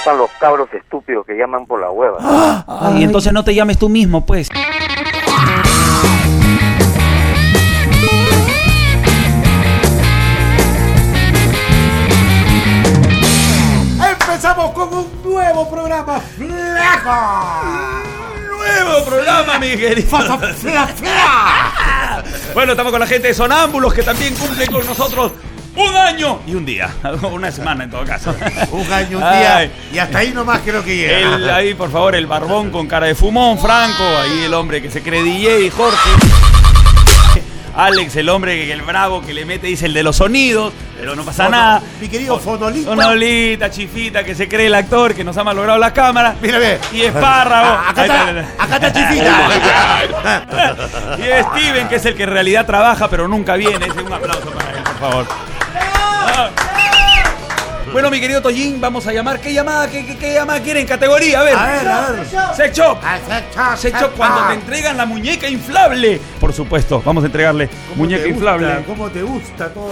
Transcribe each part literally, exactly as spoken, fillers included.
gustan los cabros estúpidos que llaman por la hueva. ¡Ah! Ay, Ay, entonces no te llames tú mismo, pues. Empezamos con un nuevo programa, Flaco. Nuevo programa, mi querido. Bueno, estamos con la gente de Sonámbulos que también cumple con nosotros un año y un día. Una semana en todo caso. Un año, un día. Ay. Y hasta ahí nomás creo que llega. El, ahí, por favor, el barbón con cara de fumón, Franco. Ahí el hombre que se cree D J, Jorge. Alex, el hombre que el bravo que le mete, dice el de los sonidos, pero no pasa Fono, nada. Mi querido Fonolita. Fonolita, Chifita, que se cree el actor, que nos ha malogrado las cámaras. Mira, ve. Y Espárrago. Acá está, acá está Chifita. Y Steven, que es el que en realidad trabaja, pero nunca viene. Un aplauso para él, por favor. Ah. Bueno, mi querido Tollín, vamos a llamar. ¿Qué llamada? ¿Qué, qué, qué llamada quieren? Categoría, a ver. A ver, a ver. Sex Shop. Sex Shop, cuando te entregan la muñeca inflable. Por supuesto, vamos a entregarle muñeca inflable. ¿Cómo te gusta todo?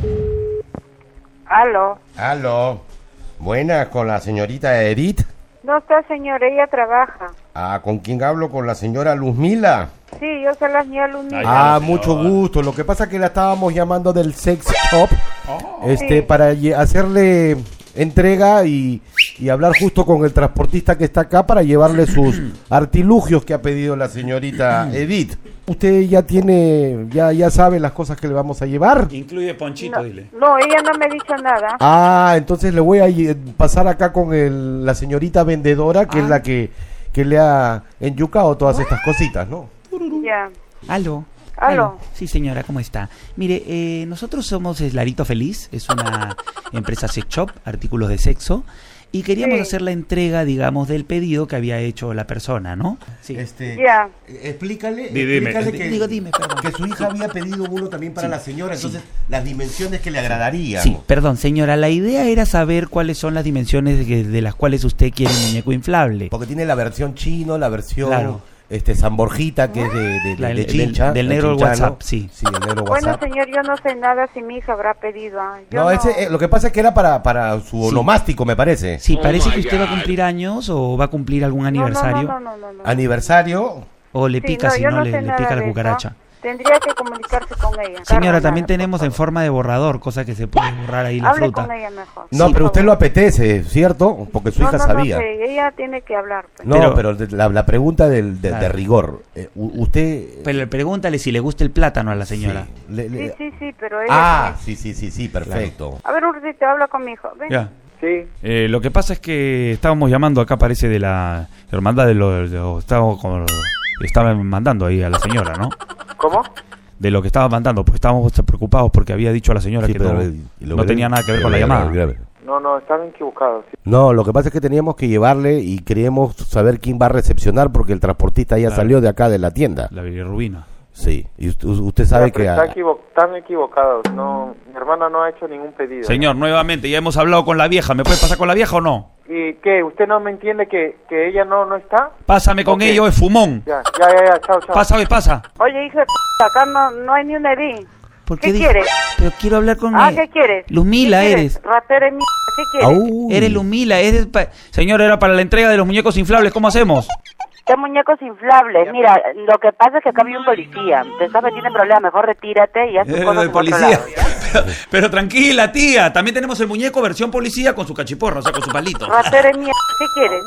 Aló. Aló. Buenas, con la señorita Edith. No está, señor, ella trabaja. Ah, ¿con quién hablo? ¿Con la señora Luzmila? Sí, yo soy la señora Luzmila. Ah, mucho gusto. Lo que pasa es que la estábamos llamando del Sex Shop. Oh. Este, sí. Para hacerle entrega y, y hablar justo con el transportista que está acá para llevarle sus artilugios que ha pedido la señorita Edith. Usted ya tiene, ya, ya sabe las cosas que le vamos a llevar. Incluye ponchito, no, dile. No, ella no me ha dicho nada. Ah, entonces le voy a pasar acá con el, la señorita vendedora, que ah. es la que, que le ha enyucado todas estas cositas, ¿no? Ya. Aló. Aló. Aló. Sí, señora, ¿cómo está? Mire, eh, nosotros somos Larito Feliz, es una empresa sex shop, artículos de sexo, y queríamos sí. hacer la entrega, digamos, del pedido que había hecho la persona, ¿no? Sí. Este, ya. Explícale, dime, explícale que, digo, dime, perdón. que su hija había pedido uno también para sí. la señora, entonces sí. las dimensiones que le agradarían. Sí, perdón, señora, la idea era saber cuáles son las dimensiones de, de las cuales usted quiere un muñeco inflable. Porque tiene la versión chino, la versión... Claro. Este, San Borjita, que es de, de, la, de Chincha. Del, del negro Chinchano. WhatsApp, sí. Sí, el negro WhatsApp. Bueno, señor, yo no sé nada si mi hija habrá pedido. Yo no, no... Ese, eh, lo que pasa es que era para, para su sí. onomástico, me parece. Sí, parece oh que usted God. va a cumplir años o va a cumplir algún aniversario. No, no, no, no, no, no. ¿Aniversario? O le pica, sí, no, si no, no le, le pica la cucaracha. Eso. Tendría que comunicarse con ella. Señora, Carla, también nada, tenemos en forma de borrador, cosa que se puede borrar ahí la Hable fruta. Con ella mejor. No, sí, pero usted lo apetece, ¿cierto? Porque su no, hija no, sabía. No, sé, ella tiene que hablar. Pues. No, pero, pero la, la pregunta del, de, claro. de rigor, eh, usted... Pero pregúntale si le gusta el plátano a la señora. Sí, le, le... sí, sí, sí, pero ella... Ah, tiene... sí, sí, sí, sí, perfecto. Claro. A ver, un ratito, habla con mi hijo. Ven. Ya. Sí. Eh, lo que pasa es que estábamos llamando acá, parece, de la hermandad de los... De los estábamos como, estaban mandando ahí a la señora, ¿no? ¿Cómo? De lo que estaba mandando, pues estábamos preocupados porque había dicho a la señora sí, que no, no grave, tenía nada que ver con la llamada. Grave. No, no, estaban equivocados. Sí. No, lo que pasa es que teníamos que llevarle y queríamos saber quién va a recepcionar porque el transportista ya claro. salió de acá de la tienda. La bilirrubina. Sí, y usted, usted sabe que... Está equivo- están equivocados, no, mi hermana no ha hecho ningún pedido. Señor, nuevamente, ya hemos hablado con la vieja, ¿me puede pasar con la vieja o no? ¿Y qué? ¿Usted no me entiende que, que ella no, no está? Pásame con okay. ella, es fumón. Ya, ya, ya, ya, chao, chao. Pasa, hoy pasa. Oye, hijo de p***, acá no, no hay ni un edín. ¿Por qué, qué quieres? Pero quiero hablar con Ah, ella. ¿qué quieres? Luzmila ¿Qué eres. Ratera mi... ¿Qué quieres? Au. Eres Luzmila, eres... Pa... Señor, era para la entrega de los muñecos inflables, ¿cómo hacemos? ¿Qué muñecos inflables? Mira, lo que pasa es que acá había un policía. Te estás metiendo en problemas, mejor retírate y haz tus eh, cosas en policía. otro lado, pero, pero tranquila, tía. También tenemos el muñeco versión policía con su cachiporra, o sea, con su palito. Ratera mi... ¿Qué quieres?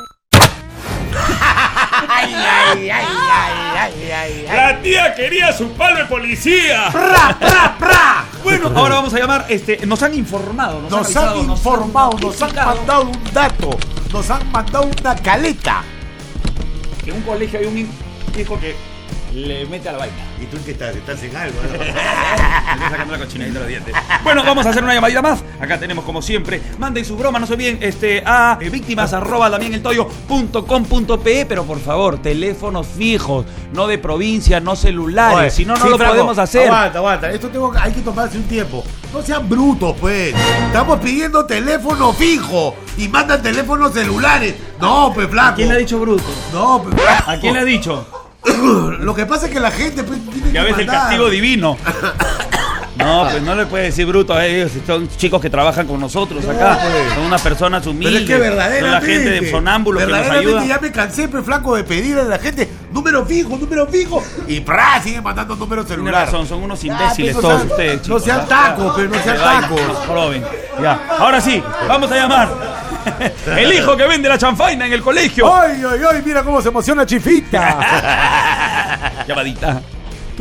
Ay, ay, ay, ay, ay, ay, ay. La tía quería su palo de policía. ¡Pra, pra, pra! Bueno, ahora vamos a llamar, este, nos han informado, nos, nos han, han avisado, informado, nos, nos han, han mandado un dato, nos han mandado una caleta. Que en un colegio hay un hijo que le mete a la vaina. ¿Y tú qué estás? ¿Estás en algo? ¿No? Estoy sacando la cochinadita de los dientes. Bueno, vamos a hacer una llamadita más. Acá tenemos, como siempre, manden su broma, no se olviden, este, a víctimas arroba también el toyo punto com punto pe, pero por favor, teléfonos fijos, no de provincia, no celulares, Oye, si no, no sí, lo Franco, podemos hacer. Aguanta, aguanta, esto tengo, hay que tomarse un tiempo. No sean brutos, pues. Estamos pidiendo teléfono fijo y mandan teléfonos celulares. No, pues, flaco. ¿A quién le ha dicho bruto? No, pues, flaco. ¿A quién le ha dicho? Lo que pasa es que la gente pues, tiene que a veces el castigo divino. No, pues no le puede decir bruto a ellos. Son chicos que trabajan con nosotros No, acá. pues. Son unas personas humildes. Pero es que verdaderamente. Son la gente de sonámbulos que nos verdaderamente ayuda. ya me cansé, pues, flaco, de pedirle a la gente número fijo, número fijo. Y ¡pra! Siguen mandando números Tiene celulares. razón, son unos Ya, imbéciles pues, no todos sean- ustedes, no chicos. sean ¿ah? tacos, pero no Que sean vayan, tacos. nos proben. Ya, ahora sí, vamos a llamar. El hijo que vende la chanfaina en el colegio. ¡Ay, ay, ay! Mira cómo se emociona Chifita. Llamadita.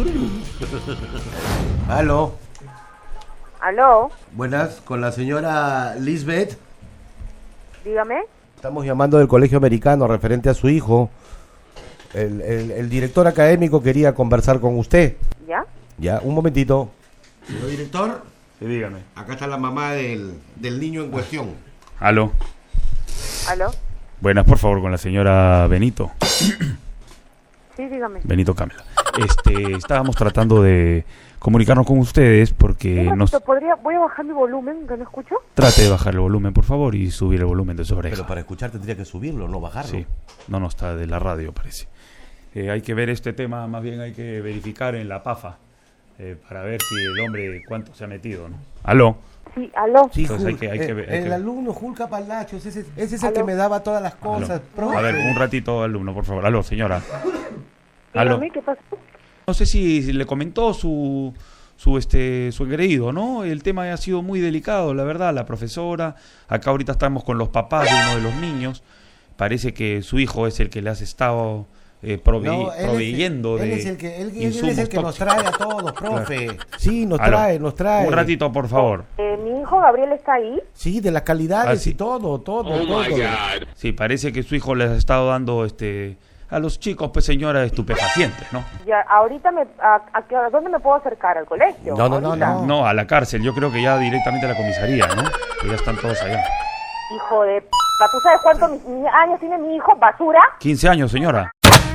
Aló. ¿Aló? Buenas, con la señora Lisbeth. Dígame. Estamos llamando del colegio americano referente a su hijo. El, el- el director académico quería conversar con usted. ¿Ya? Ya, un momentito. Señor director, Sí, dígame. acá está la mamá del, del niño en cuestión. Aló. ¿Aló? Buenas, por favor, con la señora Benito. Sí, dígame. Benito Camela. Este, estábamos tratando de comunicarnos con ustedes porque Un nos ratito, ¿podría, voy a bajar mi volumen, que no escucho? trate de bajar el volumen, por favor, y subir el volumen de su oreja. Pero para escuchar tendría que subirlo, no bajarlo. Sí, no, no está de la radio, parece. Eh, hay que ver este tema, más bien hay que verificar en la PAFA eh, para ver si el hombre cuánto se ha metido, ¿no? Aló. Sí, ¿aló? Sí, Entonces hay Jul- que- hay que eh, ver- hay el que- alumno Julka Palachos, ese, ese es el Aló. que me daba todas las Aló. cosas. profe. A ver, un ratito, alumno, por favor. Aló, señora. Aló. Dígame, ¿qué pasó? No sé si, si le comentó su su este su engreído, ¿no? El tema ha sido muy delicado, la verdad, la profesora. Acá ahorita estamos con los papás de uno de los niños. Parece que su hijo es el que le has estado eh, provi- No, él es- proveyendo él de es el que, él, él insumos es el que nos tóxicos. trae a todos, profe. Sí, nos Aló. trae, nos trae. Un ratito, por favor. Eh, ¿Mi hijo Gabriel está ahí? Sí, de las calidades Ah, sí. y todo, todo, todo. Sí, parece que su hijo les ha estado dando este a los chicos, pues señora, estupefacientes, ¿no? Ya, ahorita me... ¿A, a, qué hora- dónde me puedo acercar? ¿Al colegio? No, no, no, Ahorita. no. No, a la cárcel, yo creo que ya directamente a la comisaría, ¿no? Que ya están todos allá. Hijo de... p***, ¿tú sabes cuántos mi- mi- años tiene mi hijo? ¿Basura? quince años, señora.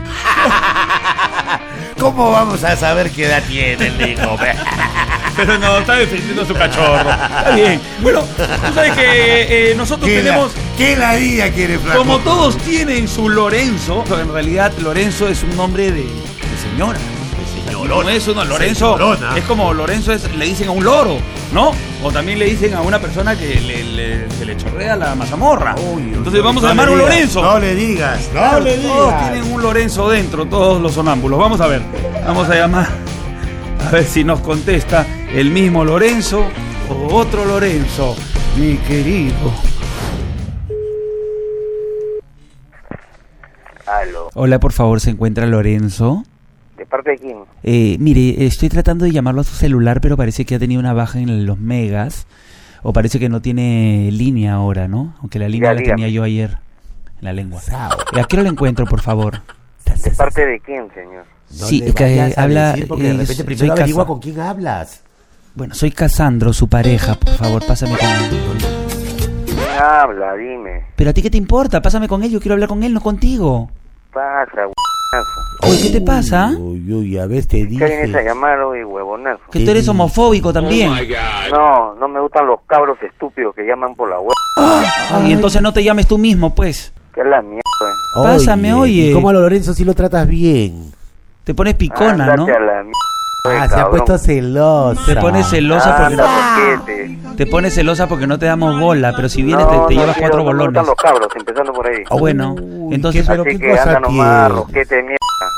¿Cómo vamos a saber qué edad tiene el hijo? Pero no, está defendiendo a su cachorro. Está bien. Bueno, tú sabes que eh, nosotros ¿Qué, tenemos... la, ¿Qué ladilla quiere, flaco? Como todos tienen su Lorenzo, en realidad Lorenzo es un nombre de, de señora. No es uno, Lorenzo Señorona. es como Lorenzo es, le dicen a un loro, ¿no? O también le dicen a una persona que le, le- se le chorrea la mazamorra. Uy, Entonces vamos no a llamar le un digas, Lorenzo. No le digas, no Claro, le todos digas. tienen un Lorenzo dentro, todos los sonámbulos. Vamos a ver, vamos a llamar a ver si nos contesta el mismo Lorenzo o otro Lorenzo, mi querido. Aló. Hola, por favor, ¿se encuentra Lorenzo? ¿De parte de quién? Eh, mire, estoy tratando de llamarlo a su celular, pero parece que ha tenido una baja en los megas. O parece que no tiene línea ahora, ¿no? Aunque la línea Ya, la dígame. tenía yo ayer en la lengua. Eh, ¿A qué hora lo encuentro, por favor? ¿De parte de quién, señor? No Sí, le es que vayas a habla, decir, porque eh, de repente soy primero averigua casa- con quién hablas. Bueno, soy Casandro, su pareja. Por favor, pásame con él. ¿Quién habla? Dime. ¿Pero a ti qué te importa? Pásame con él, yo quiero hablar con él, no contigo. Pasa, huevonazo. Oye, ¿qué te pasa? Uy, uy, a ver, te ¿Qué vienes a dije. llamar hoy, huevonazo? Que tú eres homofóbico también. No, no me gustan los cabros estúpidos que llaman por la web. Ay, entonces no te llames tú mismo, pues. ¿Qué es la mierda? Pásame, oye. ¿Y cómo a Lorenzo si lo tratas bien? Te pones picona, ¿no? Ándate a la mierda, Ah, se ha cabrón. puesto celosa. Te pones celosa porque Anda, no, boquete. te pones celosa porque no te damos bola, pero si vienes No, te, te no llevas quiero, cuatro no me bolones. gustan los cabros, empezando por ahí. Ah, bueno, Uy, entonces qué- pero Así qué que cosa anda nomás, tiene. roquete de mierda.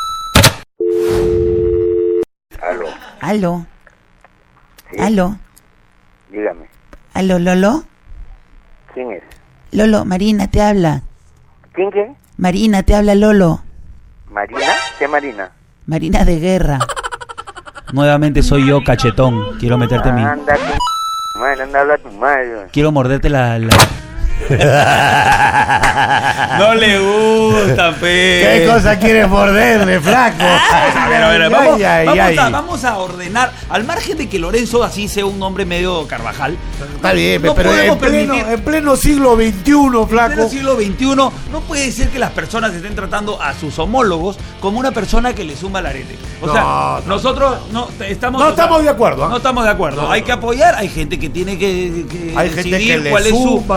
Aló, Aló, sí, aló, dígame, aló, Lolo, ¿quién es? Lolo, Marina te habla, ¿Quién qué? Marina te habla Lolo, ¿Marina? ¿Qué Marina? Marina de guerra. Nuevamente soy yo, cachetón, quiero meterte en mi... Anda, tu madre, anda a hablar tu madre. Quiero morderte la... la- No le gusta, pe. ¿Qué cosa quieres morderle, flaco? A ver, a ver, Ay, vamos, ay, vamos ay. A, vamos a ordenar, al margen de que Lorenzo así sea un hombre medio Carvajal. Está bien, No pero podemos en pleno, permitir- en pleno siglo veintiuno, En flaco. el siglo veintiuno no puede ser que las personas estén tratando a sus homólogos como una persona que le suma el arete. O No, sea, no, nosotros no estamos No o sea, estamos de acuerdo, ¿ah? No estamos de acuerdo. No, hay no. que apoyar, hay gente que tiene que, que Hay gente decidir que le cuál es su suma, claro.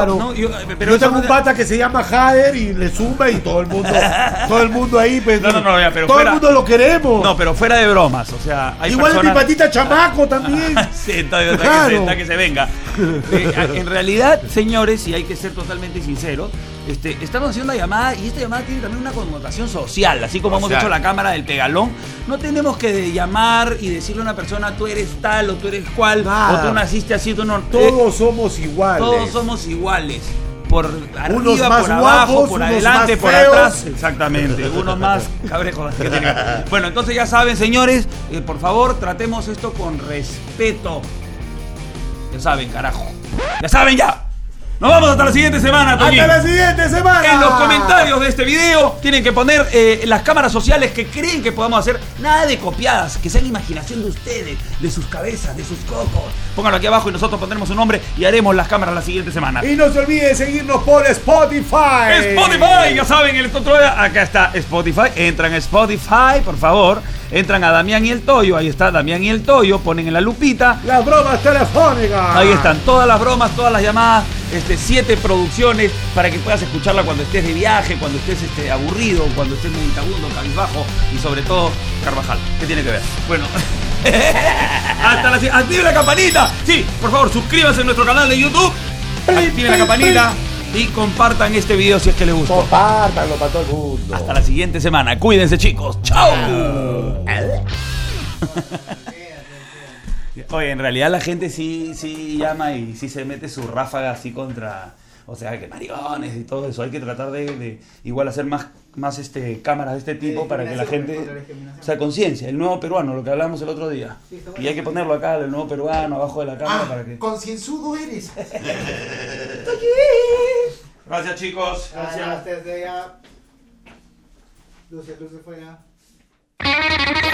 Claro. No, yo, pero yo eso tengo no- un pata que se llama Jader y le suma y todo el mundo, todo el mundo ahí, pues, No, no, no, ya, pero todo fuera- el mundo lo queremos. No, pero fuera de bromas, o sea, hay Igual personas... mi patita chamaco también. Sí, entonces está, Claro. que se, está que se venga. Eh, en realidad, señores, y hay que ser totalmente sinceros, este, estamos haciendo una llamada y esta llamada tiene también una connotación social, así como hemos Social. hecho la cámara del pegalón. No tenemos que llamar y decirle a una persona tú eres tal o tú eres cual Nada. o tú naciste así, tú no. Todos somos iguales. Todos somos iguales. Por arriba, Unos más por abajo, guapos, por unos adelante, más por feos. atrás. Exactamente. Unos más cabrejos. que tienen. Bueno, entonces ya saben, señores, eh, por favor, tratemos esto con respeto. Ya saben, carajo. Ya saben ya. Nos vamos hasta la siguiente semana, Toñín. Hasta la siguiente semana. En los comentarios de este video tienen que poner eh, las cámaras sociales que creen que podamos hacer. Nada de copiadas, que sea la imaginación de ustedes, de sus cabezas, de sus cocos. Pónganlo aquí abajo y nosotros pondremos su nombre y haremos las cámaras la siguiente semana. Y no se olvide de seguirnos por Spotify. Spotify, ya saben, el control. Acá está Spotify. Entran a Spotify, por favor. Entran a Damián y el Toyo. Ahí está Damián y el Toyo. Ponen en la lupita. Las bromas telefónicas. Ahí están todas las bromas, todas las llamadas, este, siete producciones para que puedas escucharla cuando estés de viaje, cuando estés este, aburrido, cuando estés meditabundo, cabizbajo y sobre todo Carvajal. ¿Qué tiene que ver? Bueno, hasta la siguiente. ¡Active la campanita! Sí, por favor, suscríbanse a nuestro canal de YouTube. Activen la campanita y compartan este video si es que les gustó. Compártanlo para todo el mundo. Hasta la siguiente semana. Cuídense, chicos. ¡Chao! Oye, en realidad la gente sí, sí llama y sí se mete su ráfaga así contra... O sea, que maricones y todo eso. Hay que tratar de, de igual hacer más, más este, cámaras de este tipo para que la gente... O sea, conciencia. El nuevo peruano, lo que hablamos el otro día. Y hay que ponerlo acá, el nuevo peruano, abajo de la cámara Ah, para que... concienzudo eres. Gracias, chicos. Gracias. Desde ya. Luce, luce fue ya.